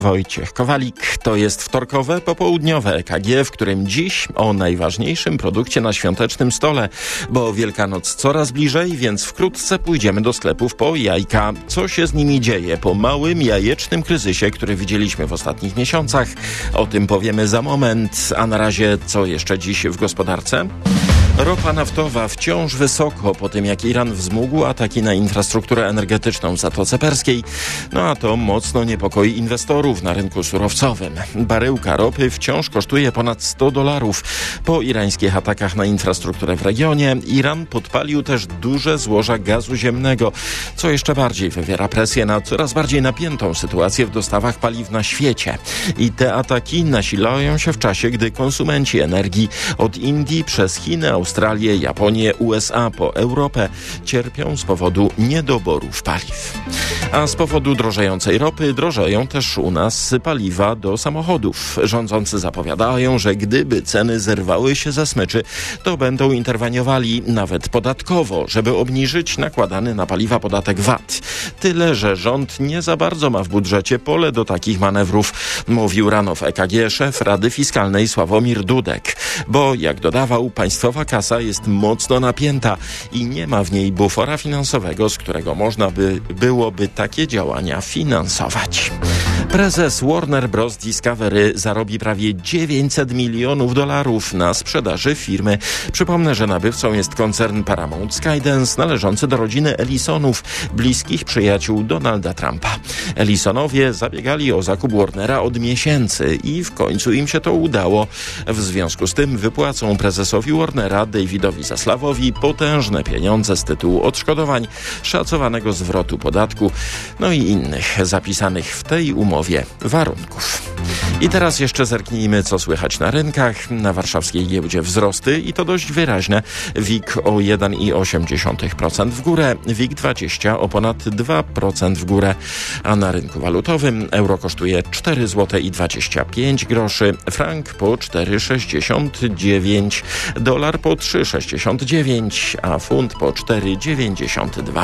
Wojciech Kowalik. To jest wtorkowe, popołudniowe EKG, w którym dziś o najważniejszym produkcie na świątecznym stole, bo Wielkanoc coraz bliżej, więc wkrótce pójdziemy do sklepów po jajka. Co się z nimi dzieje po małym jajecznym kryzysie, który widzieliśmy w ostatnich miesiącach? O tym powiemy za moment, a na razie co jeszcze dziś w gospodarce? Ropa naftowa wciąż wysoko po tym, jak Iran wzmógł ataki na infrastrukturę energetyczną w Zatoce Perskiej. No a to mocno niepokoi inwestorów na rynku surowcowym. Baryłka ropy wciąż kosztuje ponad $100. Po irańskich atakach na infrastrukturę w regionie Iran podpalił też duże złoża gazu ziemnego, co jeszcze bardziej wywiera presję na coraz bardziej napiętą sytuację w dostawach paliw na świecie. I te ataki nasilają się w czasie, gdy konsumenci energii od Indii przez Chiny, Australię, Japonię, USA po Europę cierpią z powodu niedoborów paliw. A z powodu drożejącej ropy drożeją też u nas paliwa do samochodów. Rządzący zapowiadają, że gdyby ceny zerwały się ze smyczy, to będą interweniowali nawet podatkowo, żeby obniżyć nakładany na paliwa podatek VAT. Tyle, że rząd nie za bardzo ma w budżecie pole do takich manewrów, mówił rano w EKG szef Rady Fiskalnej Sławomir Dudek. Bo, jak dodawał, państwowa kasa jest mocno napięta i nie ma w niej bufora finansowego, z którego można byłoby takie działania finansować. Prezes Warner Bros. Discovery zarobi prawie $900 milionów na sprzedaży firmy. Przypomnę, że nabywcą jest koncern Paramount Skydance należący do rodziny Ellisonów, bliskich przyjaciół Donalda Trumpa. Ellisonowie zabiegali o zakup Warnera od miesięcy i w końcu im się to udało. W związku z tym wypłacą prezesowi Warnera, Davidowi Zaslawowi, potężne pieniądze z tytułu odszkodowań, szacowanego zwrotu podatku, no i innych zapisanych w tej umowie warunków. I teraz jeszcze zerknijmy, co słychać na rynkach. Na warszawskiej giełdzie wzrosty i to dość wyraźne. WIG o 1,8% w górę, WIG20 o ponad 2% w górę, a na rynku walutowym euro kosztuje 4,25 zł, frank po 4,69, dolar po 3,69, a funt po 4,92.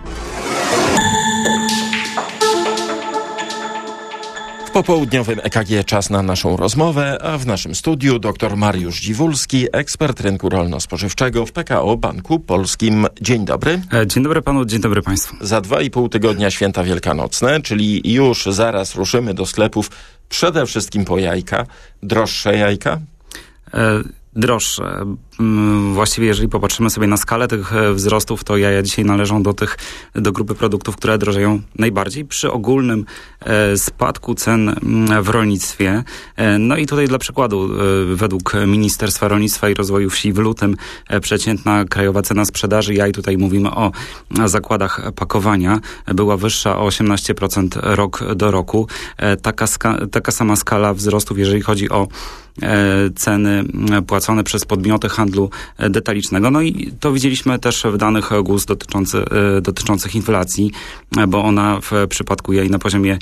W popołudniowym EKG czas na naszą rozmowę, a w naszym studiu dr Mariusz Dziwulski, ekspert rynku rolno-spożywczego w PKO Banku Polskim. Dzień dobry. Dzień dobry panu, dzień dobry państwu. Za 2,5 tygodnia święta wielkanocne, czyli już zaraz ruszymy do sklepów przede wszystkim po jajka. Droższe jajka? Droższe. Właściwie jeżeli popatrzymy sobie na skalę tych wzrostów, to jaja dzisiaj należą do grupy produktów, które drożeją najbardziej przy ogólnym spadku cen w rolnictwie. No i tutaj dla przykładu, według Ministerstwa Rolnictwa i Rozwoju Wsi w lutym przeciętna krajowa cena sprzedaży jaj, tutaj mówimy o zakładach pakowania, była wyższa o 18% rok do roku. Taka sama skala wzrostów, jeżeli chodzi o ceny płacone przez podmioty handlu detalicznego. No i to widzieliśmy też w danych GUS dotyczących inflacji, bo ona w przypadku jaj na poziomie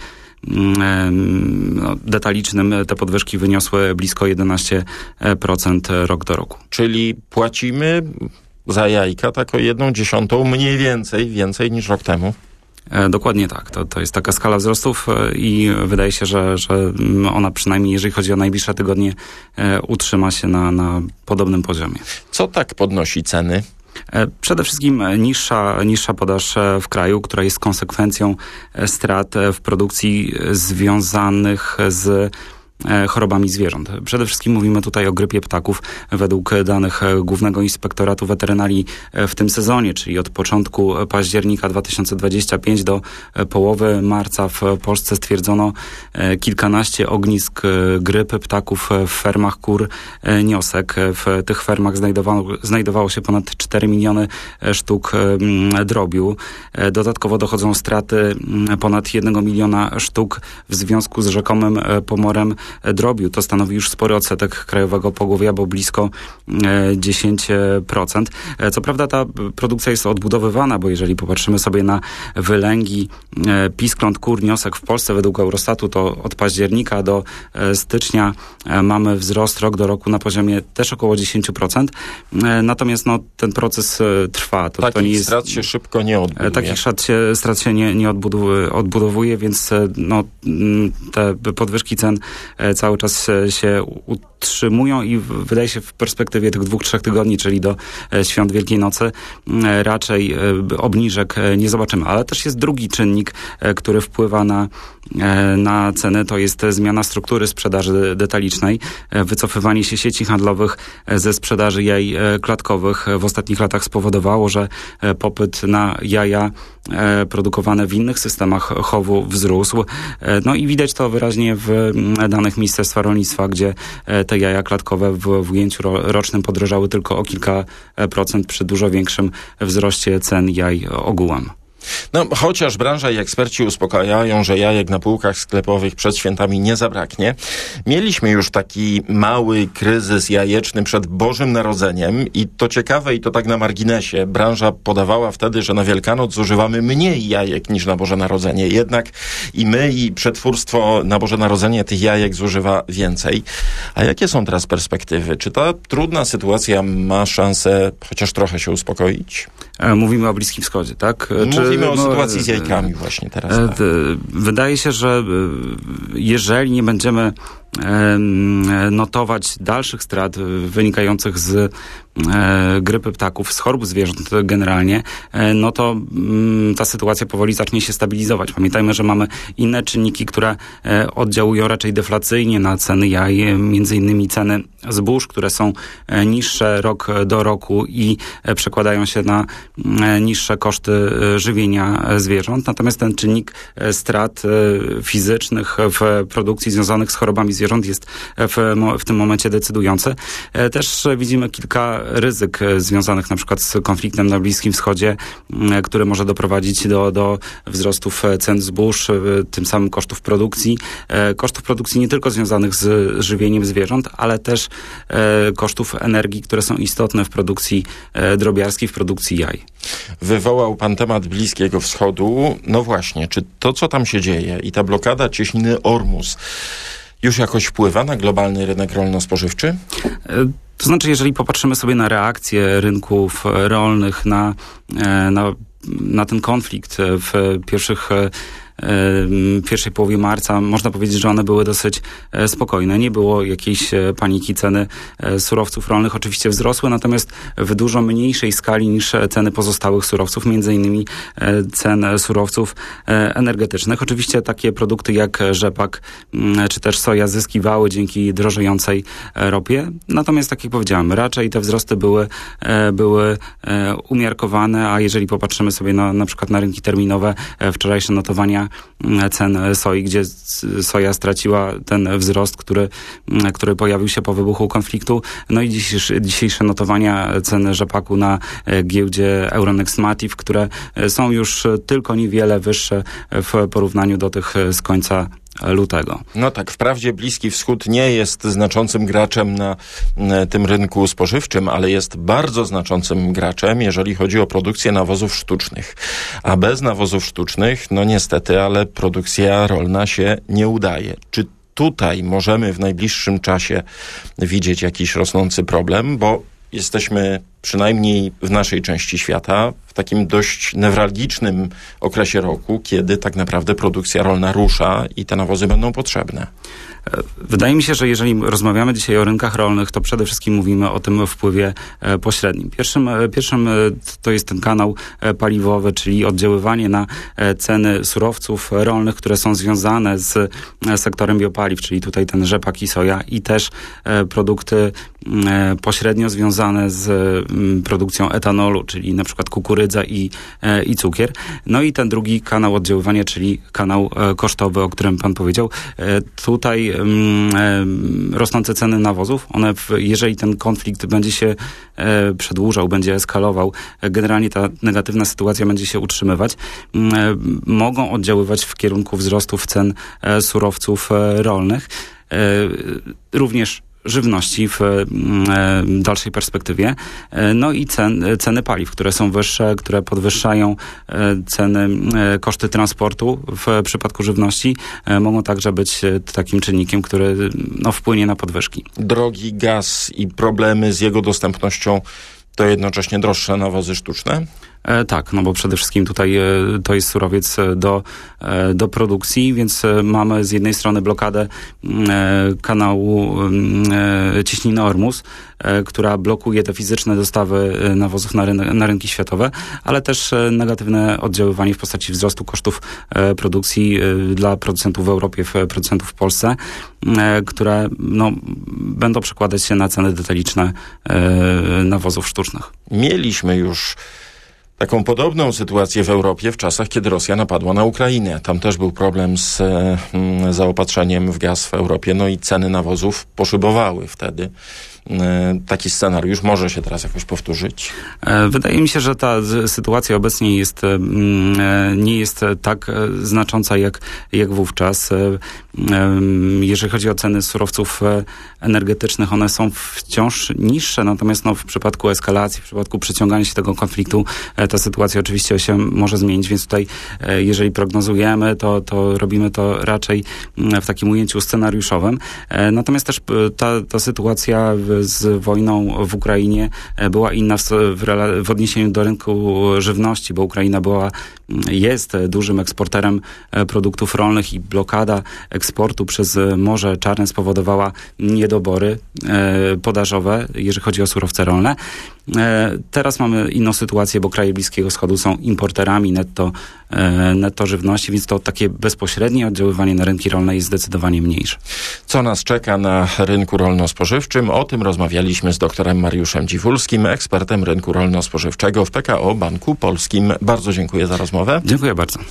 detalicznym te podwyżki wyniosły blisko 11% rok do roku. Czyli płacimy za jajka tak o 1/10 mniej więcej niż rok temu. Dokładnie tak. To jest taka skala wzrostów i wydaje się, że ona przynajmniej, jeżeli chodzi o najbliższe tygodnie, utrzyma się na podobnym poziomie. Co tak podnosi ceny? Przede wszystkim niższa podaż w kraju, która jest konsekwencją strat w produkcji związanych z chorobami zwierząt. Przede wszystkim mówimy tutaj o grypie ptaków. Według danych Głównego Inspektoratu Weterynarii w tym sezonie, czyli od początku października 2025 do połowy marca w Polsce stwierdzono kilkanaście ognisk grypy ptaków w fermach kur niosek. W tych fermach znajdowało się ponad 4 miliony sztuk drobiu. Dodatkowo dochodzą straty ponad 1 miliona sztuk w związku z rzekomym pomorem drobiu. To stanowi już spory odsetek krajowego pogłowia, bo blisko 10%. Co prawda ta produkcja jest odbudowywana, bo jeżeli popatrzymy sobie na wylęgi piskląt, kur, niosek w Polsce według Eurostatu, to od października do stycznia mamy wzrost rok do roku na poziomie też około 10%. Natomiast ten proces trwa. To nie jest, strat się szybko nie odbuduje. Takich strat się nie odbudowuje, więc te podwyżki cen cały czas się utrzymują i wydaje się w perspektywie tych 2-3 tygodni, czyli do świąt Wielkiej Nocy, raczej obniżek nie zobaczymy. Ale też jest drugi czynnik, który wpływa na ceny, to jest zmiana struktury sprzedaży detalicznej, wycofywanie się sieci handlowych ze sprzedaży jaj klatkowych w ostatnich latach spowodowało, że popyt na jaja produkowane w innych systemach chowu wzrósł. No i widać to wyraźnie w danych Ministerstwa Rolnictwa, gdzie te jaja klatkowe w ujęciu rocznym podrożały tylko o kilka procent przy dużo większym wzroście cen jaj ogółem. No, chociaż branża i eksperci uspokajają, że jajek na półkach sklepowych przed świętami nie zabraknie. Mieliśmy już taki mały kryzys jajeczny przed Bożym Narodzeniem i to ciekawe i to tak na marginesie. Branża podawała wtedy, że na Wielkanoc zużywamy mniej jajek niż na Boże Narodzenie. Jednak i my, i przetwórstwo na Boże Narodzenie tych jajek zużywa więcej. A jakie są teraz perspektywy? Czy ta trudna sytuacja ma szansę chociaż trochę się uspokoić? Mówimy o Bliskim Wschodzie, tak? Mówimy o sytuacji z jajkami właśnie teraz. Tak. Wydaje się, że jeżeli nie będziemy notować dalszych strat wynikających z grypy ptaków, z chorób zwierząt generalnie, no to ta sytuacja powoli zacznie się stabilizować. Pamiętajmy, że mamy inne czynniki, które oddziałują raczej deflacyjnie na ceny jaj, między innymi ceny zbóż, które są niższe rok do roku i przekładają się na niższe koszty żywienia zwierząt. Natomiast ten czynnik strat fizycznych w produkcji związanych z chorobami zwierząt jest w tym momencie decydujący. Też widzimy kilka ryzyk związanych na przykład z konfliktem na Bliskim Wschodzie, który może doprowadzić do wzrostów cen zbóż, tym samym kosztów produkcji. Kosztów produkcji nie tylko związanych z żywieniem zwierząt, ale też kosztów energii, które są istotne w produkcji drobiarskiej, w produkcji jaj. Wywołał pan temat Bliskiego Wschodu. No właśnie, czy to, co tam się dzieje i ta blokada cieśniny Ormus już jakoś wpływa na globalny rynek rolno-spożywczy? To znaczy, jeżeli popatrzymy sobie na reakcje rynków rolnych na ten konflikt w pierwszej połowie marca, można powiedzieć, że one były dosyć spokojne. Nie było jakiejś paniki. Ceny surowców rolnych oczywiście wzrosły, natomiast w dużo mniejszej skali niż ceny pozostałych surowców, między innymi cen surowców energetycznych. Oczywiście takie produkty jak rzepak czy też soja zyskiwały dzięki drożejącej ropie. Natomiast, tak jak powiedziałem, raczej te wzrosty były umiarkowane, a jeżeli popatrzymy sobie na przykład na rynki terminowe, wczorajsze notowania cen soi, gdzie soja straciła ten wzrost, który pojawił się po wybuchu konfliktu. No i dzisiejsze notowania cen rzepaku na giełdzie Euronext Matif, które są już tylko niewiele wyższe w porównaniu do tych z końca lutego. No tak, wprawdzie Bliski Wschód nie jest znaczącym graczem na tym rynku spożywczym, ale jest bardzo znaczącym graczem, jeżeli chodzi o produkcję nawozów sztucznych. A bez nawozów sztucznych, no niestety, ale produkcja rolna się nie udaje. Czy tutaj możemy w najbliższym czasie widzieć jakiś rosnący problem? Bo jesteśmy przynajmniej w naszej części świata w takim dość newralgicznym okresie roku, kiedy tak naprawdę produkcja rolna rusza i te nawozy będą potrzebne. Wydaje mi się, że jeżeli rozmawiamy dzisiaj o rynkach rolnych, to przede wszystkim mówimy o tym wpływie pośrednim. Pierwszym to jest ten kanał paliwowy, czyli oddziaływanie na ceny surowców rolnych, które są związane z sektorem biopaliw, czyli tutaj ten rzepak i soja i też produkty pośrednio związane z produkcją etanolu, czyli na przykład kukurydza i cukier. No i ten drugi kanał oddziaływania, czyli kanał kosztowy, o którym pan powiedział. Tutaj rosnące ceny nawozów, jeżeli ten konflikt będzie się przedłużał, będzie eskalował, generalnie ta negatywna sytuacja będzie się utrzymywać, mogą oddziaływać w kierunku wzrostów cen surowców rolnych. również żywności w dalszej perspektywie. No i ceny paliw, które są wyższe, które podwyższają ceny, koszty transportu w przypadku żywności, mogą także być takim czynnikiem, który wpłynie na podwyżki. Drogi gaz i problemy z jego dostępnością to jednocześnie droższe nawozy sztuczne? Tak, no bo przede wszystkim tutaj to jest surowiec do produkcji, więc mamy z jednej strony blokadę kanału Cieśniny Ormus, która blokuje te fizyczne dostawy nawozów na rynki światowe, ale też negatywne oddziaływanie w postaci wzrostu kosztów produkcji dla producentów w Europie, producentów w Polsce, które będą przekładać się na ceny detaliczne nawozów sztucznych. Mieliśmy już taką podobną sytuację w Europie w czasach, kiedy Rosja napadła na Ukrainę. Tam też był problem z zaopatrzeniem w gaz w Europie, no i ceny nawozów poszybowały wtedy. Taki scenariusz może się teraz jakoś powtórzyć? Wydaje mi się, że ta sytuacja obecnie nie jest tak znacząca jak wówczas. Jeżeli chodzi o ceny surowców energetycznych, one są wciąż niższe, natomiast w przypadku eskalacji, w przypadku przeciągania się tego konfliktu, ta sytuacja oczywiście się może zmienić, więc tutaj jeżeli prognozujemy, to robimy to raczej w takim ujęciu scenariuszowym. Natomiast też ta sytuacja z wojną w Ukrainie była inna w odniesieniu do rynku żywności, bo Ukraina jest dużym eksporterem produktów rolnych i blokada eksportu przez Morze Czarne spowodowała niedobory podażowe, jeżeli chodzi o surowce rolne. Teraz mamy inną sytuację, bo kraje Bliskiego Wschodu są importerami netto żywności, więc to takie bezpośrednie oddziaływanie na rynki rolne jest zdecydowanie mniejsze. Co nas czeka na rynku rolno-spożywczym? O tym rozmawialiśmy z doktorem Mariuszem Dziwulskim, ekspertem rynku rolno-spożywczego w PKO Banku Polskim. Bardzo dziękuję za rozmowę. Dziękuję bardzo.